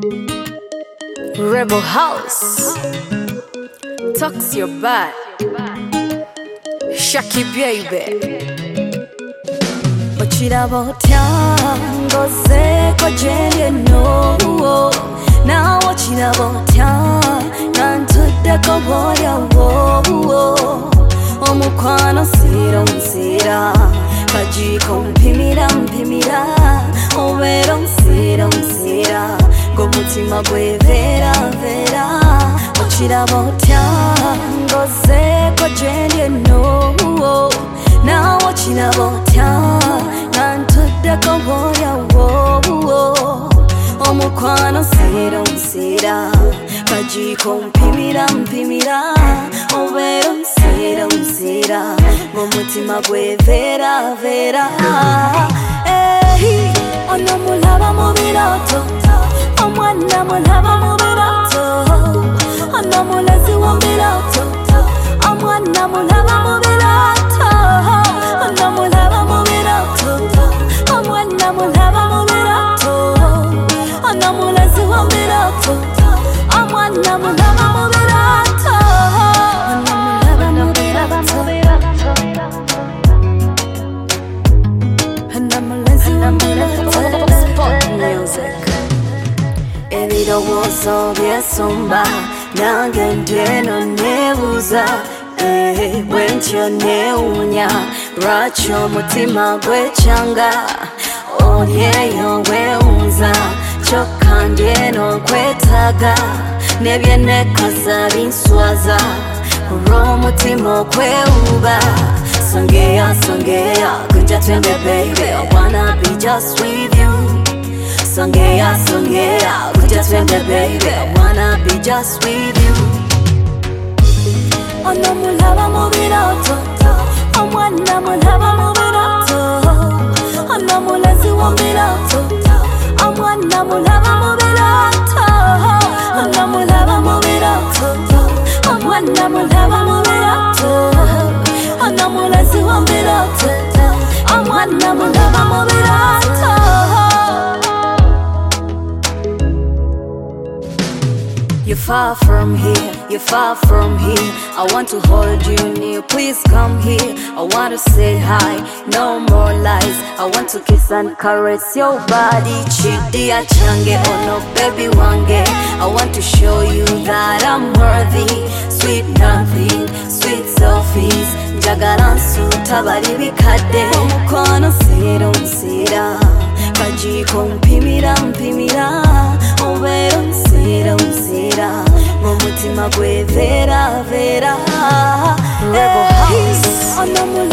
Rebel House, Talks Your Bad, Shaki Baby. Ochirabo tyango seko jende no. Now ochirabo tyango ntudde ko boya wo. Omukwano sira nsira kajiko mpimira obero nsira ng'omutima gwe vera ochirabo tyango seko jende no. Now ochirabo tyango ntudde ko boya wo. Omukwano sira nsira kajiko mpimira obero nsira ng'omutima gwe vera ono mulaba mu biroto omwana mulaba mu biroto ono mulazi wa biroto omwana mulaba mu biroto ono mulaba mu biroto omwana mulaba mu biroto ono mulazi wa biroto omwana mulaba mu biroto. Ebirowoozo byesomba nange ndeno nebuuza bwentyo neewuunya lwaki omutima gwekyanga olyeyo weewunza kyokka ndyeno nkwetaaga nebyenekaza binswaza olw'omutima okwewuuba. Songeya, kunja twende baby, I wanna be just with you. Songeya, kunja twende baby, I wanna be just with you. Ono mulaba mu biroto, omwana mulaba mu biroto, ono mulazi wa biroto, omwana mulaba mu biroto, ono mulaba mu biroto, omwana mulaba mu biroto, ono mulazi wa biroto, omwana mulaba mu biroto. You're far from here, I want to hold you near, please come here. I want to say hi, no more lies. I want to kiss and caress your body. Chidi achange, oh no baby wange. I want to show you that I'm worthy. Sweet nothing, sweet selfies. Njagala nsuuta bali bikadde. Omukwano sira nsira kajiko mpimira obero nsira ng'omutima gwe vera Rebel House. ono